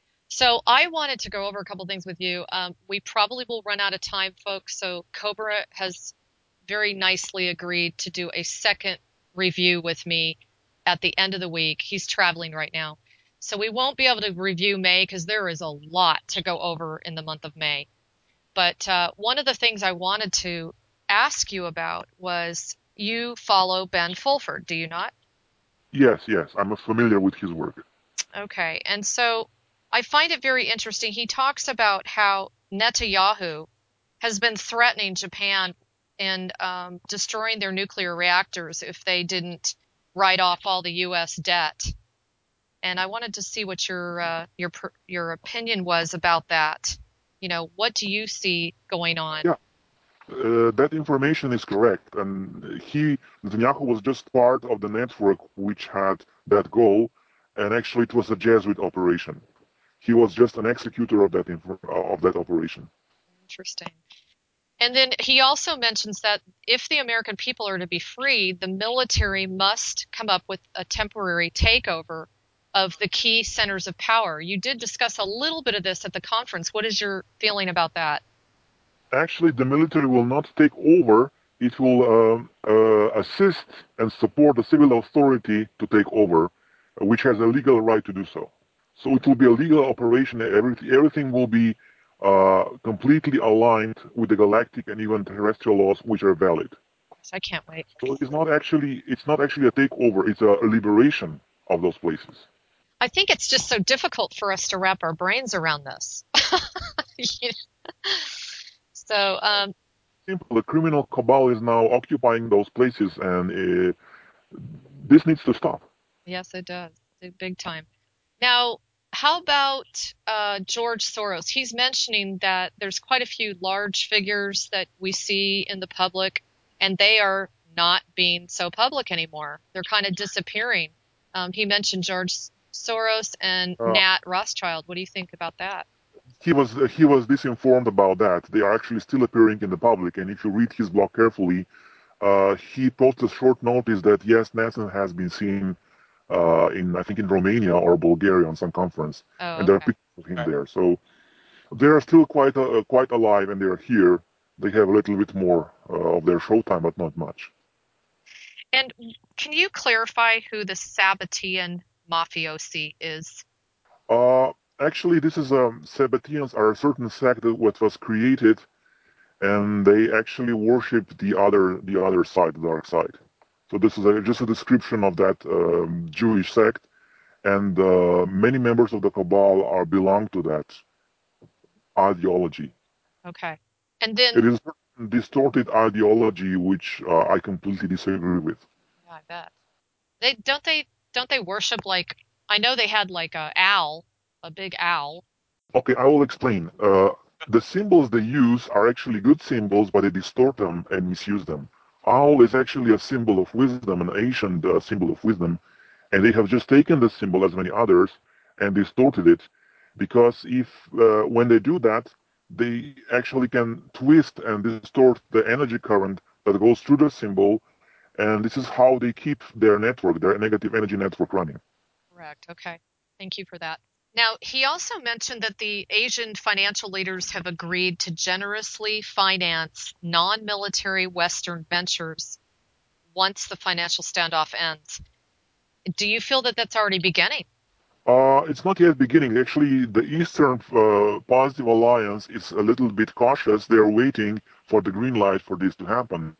So I wanted to go over a couple things with you. Um, we probably will run out of time, folks. So Cobra has very nicely agreed to do a second review with me at the end of the week. He's traveling right now. So we won't be able to review May because there is a lot to go over in the month of May. But uh, one of the things I wanted to ask you about was you follow Ben Fulford, do you not? Yes, yes, I'm familiar with his work. Okay. And so I find it very interesting. He talks about how Netanyahu has been threatening Japan and um, destroying their nuclear reactors if they didn't write off all the U S debt. And I wanted to see what your uh, your your opinion was about that. You know, what do you see going on? Yeah, uh, that information is correct. And he, Netanyahu, was just part of the network which had that goal, and actually it was a Jesuit operation. He was just an executor of that inf- of that operation. Interesting. And then he also mentions that if the American people are to be free, the military must come up with a temporary takeover of the key centers of power. You did discuss a little bit of this at the conference. What is your feeling about that? Actually, the military will not take over. It will um, uh, assist and support the civil authority to take over, uh, which has a legal right to do so. So it will be a legal operation. Everything, everything will be uh, completely aligned with the galactic and even terrestrial laws, which are valid. I can't wait. So it's not actually it's not actually a takeover. It's a liberation of those places. I think it's just so difficult for us to wrap our brains around this. So, um, Simple. The criminal cabal is now occupying those places, and uh, this needs to stop. yes, it does. Big time. Now, how about uh, George Soros? He's mentioning that there's quite a few large figures that we see in the public, and they are not being so public anymore. They're kind of disappearing. Um, he mentioned George Soros and Uh, Nat Rothschild. What do you think about that? he was uh, he was disinformed about that. They are actually still appearing in the public, and if you read his blog carefully, uh, he posted short notice that yes, Nansen has been seen uh, in I think in Romania or Bulgaria on some conference, Oh, and there are okay. pictures of him there. So they are still quite uh, quite alive, and they are here. They have a little bit more uh, of their showtime, but not much. And can you clarify who the Sabbatean mafiosi is? Uh, actually, this is um, Sabbateans are a certain sect that what was created, and they actually worship the other the other side, the dark side. So this is a, just a description of that um, Jewish sect, and uh, many members of the Cabal are belong to that ideology. Okay. And then, It is a distorted ideology which uh, I completely disagree with. yeah, I bet. They don't they don't they worship like I know they had like a owl, a big owl. Okay, I will explain. Uh, the symbols they use are actually good symbols, but they distort them and misuse them. Owl is actually a symbol of wisdom, an ancient uh, symbol of wisdom, and they have just taken the symbol, as many others, and distorted it. Because if uh, when they do that, they actually can twist and distort the energy current that goes through the symbol, and this is how they keep their network, their negative energy network running. Correct. Okay. Thank you for that. Now, he also mentioned that the Asian financial leaders have agreed to generously finance non-military Western ventures once the financial standoff ends. Do you feel that that's already beginning? Uh, it's not yet beginning. Actually, the Eastern uh, Positive Alliance is a little bit cautious. They're waiting for the green light for this to happen.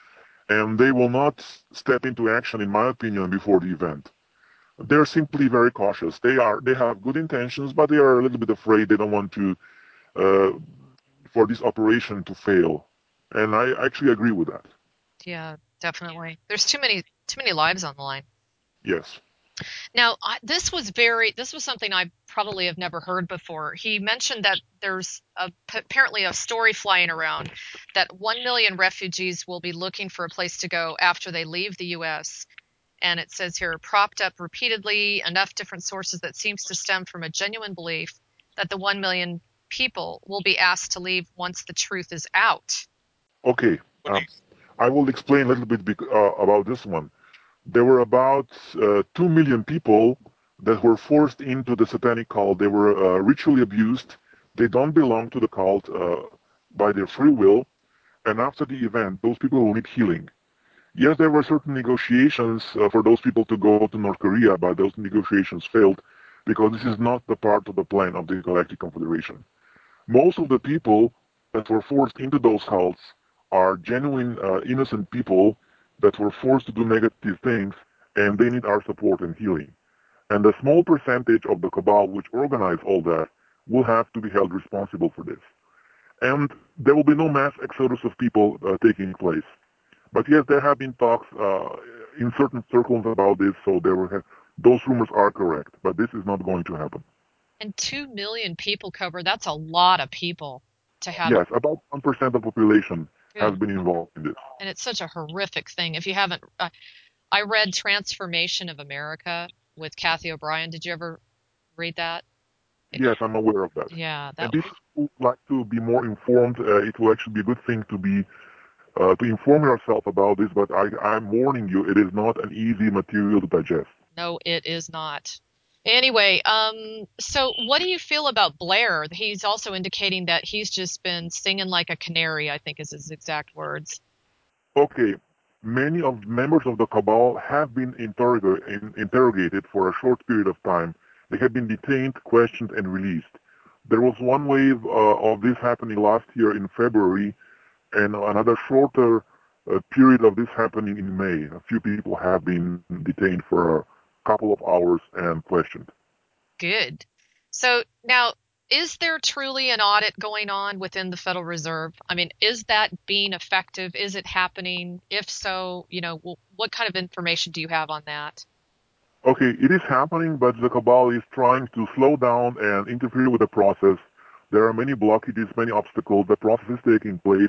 And they will not step into action, in my opinion, before the event. They're simply very cautious. They are they have good intentions, but they are a little bit afraid. They don't want to uh, for this operation to fail. And I actually agree with that. Yeah, definitely. There's too many too many lives on the line. Yes. Now, I, this was very, this was something I probably have never heard before. He mentioned that there's a, apparently a story flying around that one million refugees will be looking for a place to go after they leave the U S. And it says here, propped up repeatedly, enough different sources that seems to stem from a genuine belief that the one million people will be asked to leave once the truth is out. Okay. Um, I will explain a little bit bec- uh, about this one. There were about uh, two million people that were forced into the satanic cult. They were uh, ritually abused. They don't belong to the cult uh, by their free will. And after the event, those people will need healing. Yes, there were certain negotiations uh, for those people to go to North Korea, but those negotiations failed because this is not the part of the plan of the Galactic Confederation. Most of the people that were forced into those cults are genuine, uh, innocent people that were forced to do negative things, and they need our support and healing. And a small percentage of the cabal which organize all that will have to be held responsible for this. And there will be no mass exodus of people uh, taking place. But yes, there have been talks uh, in certain circles about this, so there were those rumors are correct. But this is not going to happen. And two million people covered, that's a lot of people to have. Yes, about one percent of the population has Good. been involved in this. And it's such a horrific thing. If you haven't, uh, I read Transformation of America with Kathy O'Brien. Did you ever read that? Yes, I'm aware of that. Yeah, And that. people who would like to be more informed, uh, it will actually be a good thing to be uh, to inform yourself about this. But I, I'm warning you, it is not an easy material to digest. No, it is not. Anyway, um, so what do you feel about Blair? He's also indicating that he's just been singing like a canary, I think is his exact words. Okay, many of members of the cabal have been interrog- in, interrogated for a short period of time. They have been detained, questioned, and released. There was one wave uh, of this happening last year in February, and another shorter uh, period of this happening in May. A few people have been detained for a couple of hours and questioned. Good. So now, is there truly an audit going on within the Federal Reserve? I mean, is that being effective? Is it happening? If so, you know, wh- what kind of information do you have on that? Okay, it is happening, but the cabal is trying to slow down and interfere with the process. There are many blockages, many obstacles. The process is taking place,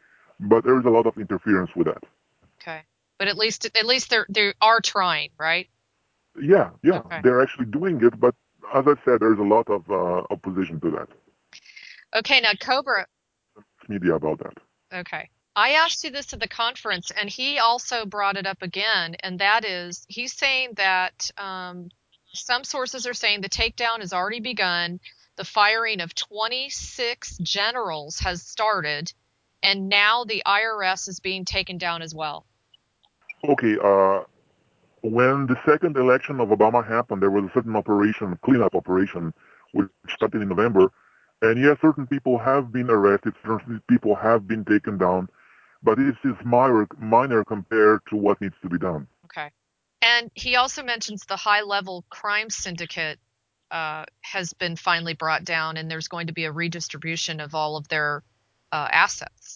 but there is a lot of interference with that. Okay. But at least at least they're they are trying, right? Yeah, yeah, Okay. they're actually doing it, but as I said, there's a lot of uh, opposition to that. Okay, now Cobra. Media about that. Okay. I asked you this at the conference, and he also brought it up again, and that is he's saying that um, some sources are saying the takedown has already begun. The firing of twenty-six generals has started, and now the I R S is being taken down as well. Okay, uh, when the second election of Obama happened, there was a certain operation, cleanup operation, which started in November. And yes, certain people have been arrested, certain people have been taken down, but this is minor, minor compared to what needs to be done. Okay. And he also mentions the high level crime syndicate uh, has been finally brought down, and there's going to be a redistribution of all of their uh, assets.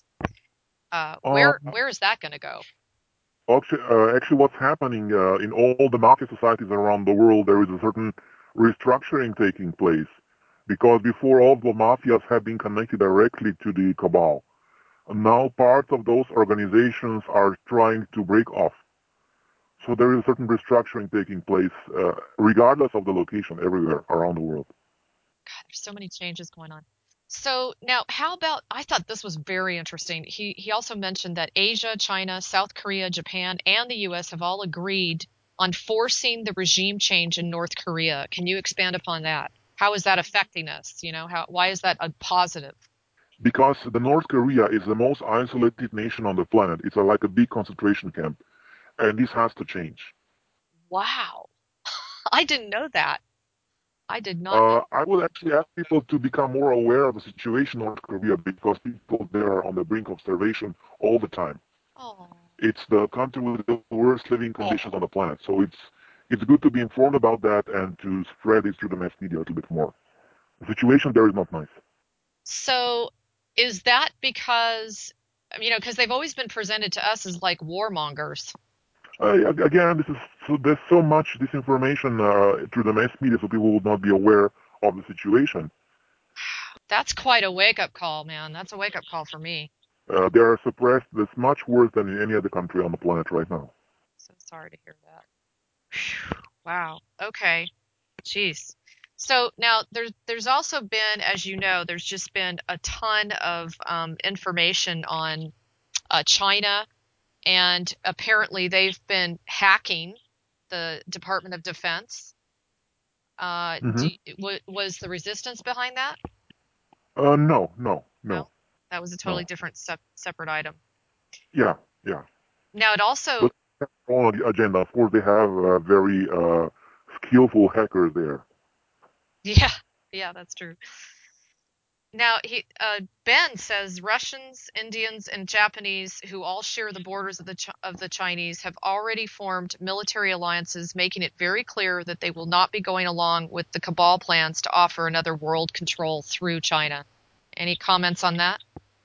Uh, where Um, where is that going to go? actually, uh, actually, what's happening uh, in all the mafia societies around the world, there is a certain restructuring taking place because before all the mafias have been connected directly to the cabal. Now parts of those organizations are trying to break off. So there is a certain restructuring taking place, uh, regardless of the location, everywhere around the world. God, there's so many changes going on. So now, how about? I thought this was very interesting. He he also mentioned that Asia, China, South Korea, Japan, and the U S have all agreed on forcing the regime change in North Korea. Can you expand upon that? How is that affecting us? You know, how why is that a positive? Because the North Korea is the most isolated nation on the planet. It's a, like a big concentration camp, and this has to change. Wow. I didn't know that. I did not know. Uh, I would actually ask people to become more aware of the situation in North Korea because people there are on the brink of starvation all the time. Oh. It's the country with the worst living conditions on the planet, so it's it's good to be informed about that and to spread this through the mass media a little bit more. The situation there is not nice. So is that because, you know, because they've always been presented to us as like warmongers. Uh, again, this is so, there's so much disinformation uh, through the mass media, so people would not be aware of the situation. That's quite a wake-up call, man. That's a wake-up call for me. Uh, they are suppressed. That's much worse than in any other country on the planet right now. So sorry to hear that. Phew. Wow. Okay. Jeez. So now there's there's also been, as you know, there's just been a ton of um, information on uh, China, and apparently they've been hacking the Department of Defense. Uh, Hmm. do, w was the resistance behind that? Uh, no, no, No, no, that was a totally no. different sep separate item. Yeah, yeah. Now it But also, on the agenda, of course, they have uh, very uh, skillful hackers there. yeah, yeah, that's true. Now, he, uh, Ben says Russians, Indians, and Japanese, who all share the borders of the Ch of the Chinese, have already formed military alliances, making it very clear that they will not be going along with the cabal plans to offer another world control through China. Any comments on that?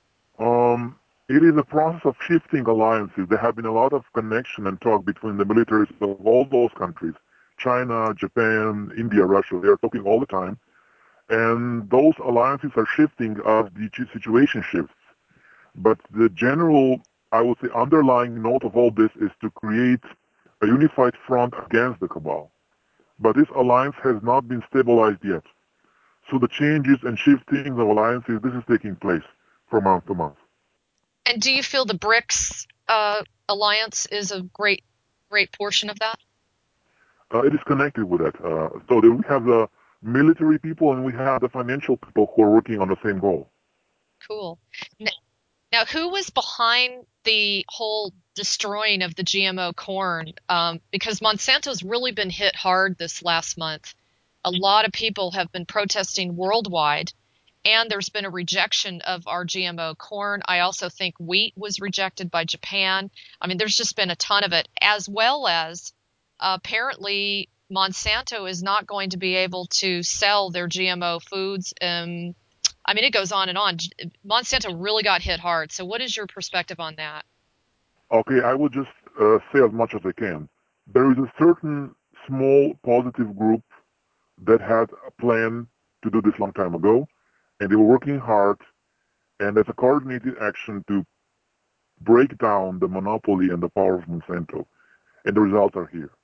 Um, it is a process of shifting alliances. There have been a lot of connection and talk between the militaries of all those countries, China, Japan, India, Russia. They are talking all the time. And those alliances are shifting as the situation shifts. But the general, I would say, underlying note of all this is to create a unified front against the cabal. But this alliance has not been stabilized yet. So the changes and shiftings of alliances, this is taking place from month to month. And do you feel the BRICS uh, alliance is a great, great portion of that? Uh, it is connected with that. Uh, so we have the military people and we have the financial people who are working on the same goal. Cool. N Now, who was behind the whole destroying of the G M O corn? Um, because Monsanto's really been hit hard this last month. A lot of people have been protesting worldwide, and there's been a rejection of our G M O corn. I also think wheat was rejected by Japan. I mean, there's just been a ton of it, as well as uh, apparently Monsanto is not going to be able to sell their G M O foods. Um, I mean, it goes on and on. Monsanto really got hit hard. So, what is your perspective on that? Okay, I will just uh, say as much as I can. There is a certain small positive group that had a plan to do this long time ago, and they were working hard, and there's a coordinated action to break down the monopoly and the power of Monsanto, and the results are here.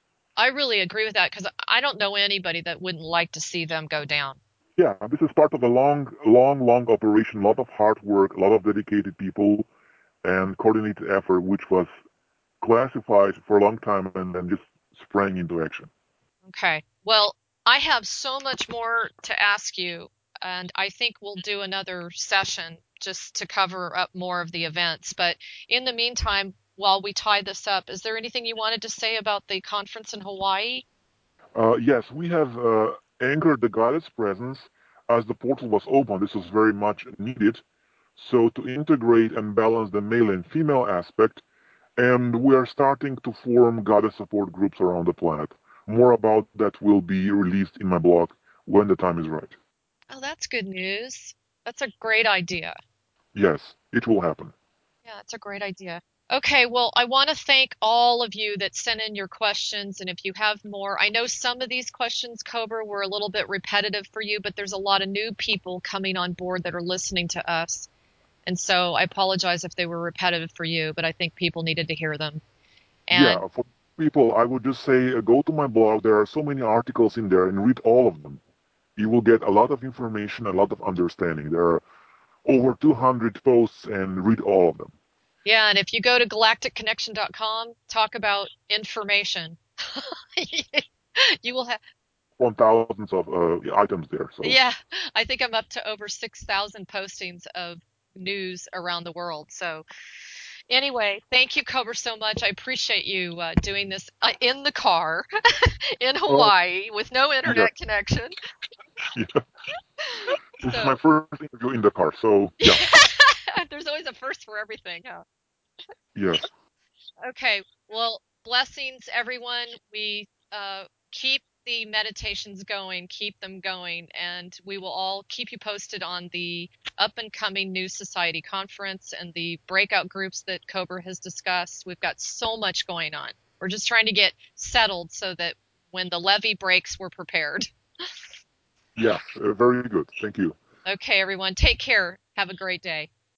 I really agree with that because I don't know anybody that wouldn't like to see them go down. Yeah, this is part of a long, long, long operation, a lot of hard work, a lot of dedicated people, and coordinated effort, which was classified for a long time and then just sprang into action. Okay. Well, I have so much more to ask you, and I think we'll do another session just to cover up more of the events. But in the meantime, while we tie this up, is there anything you wanted to say about the conference in Hawaii? Uh, yes, we have uh, anchored the goddess presence as the portal was open. This was very much needed. So to integrate and balance the male and female aspect, and we are starting to form goddess support groups around the planet. More about that will be released in my blog when the time is right. Oh, that's good news. That's a great idea. Yes, it will happen. Yeah, it's a great idea. Okay, well, I want to thank all of you that sent in your questions. And if you have more, I know some of these questions, Cobra, were a little bit repetitive for you, but there's a lot of new people coming on board that are listening to us. And so I apologize if they were repetitive for you, but I think people needed to hear them. And Yeah, for people, I would just say uh, go to my blog. There are so many articles in there and read all of them. You will get a lot of information, a lot of understanding. There are over two hundred posts and read all of them. yeah, and if you go to galactic connection dot com, talk about information. You will have. upon thousands of uh, items there. So Yeah, I think I'm up to over six thousand postings of news around the world. So, anyway, thank you, Cobra, so much. I appreciate you uh, doing this uh, in the car in oh Hawaii with no yeah, internet connection. yeah. This is So, my first interview in the car. So yeah, there's always a first for everything, huh? yes, Okay, well, blessings, everyone. We uh, keep the meditations going, keep them going, and we will all keep you posted on the up and coming New Society Conference and the breakout groups that Cobra has discussed. We've got so much going on. We're just trying to get settled so that when the levee breaks, we're prepared. yes, uh, very good. Thank you. Okay, everyone, take care. Have a great day.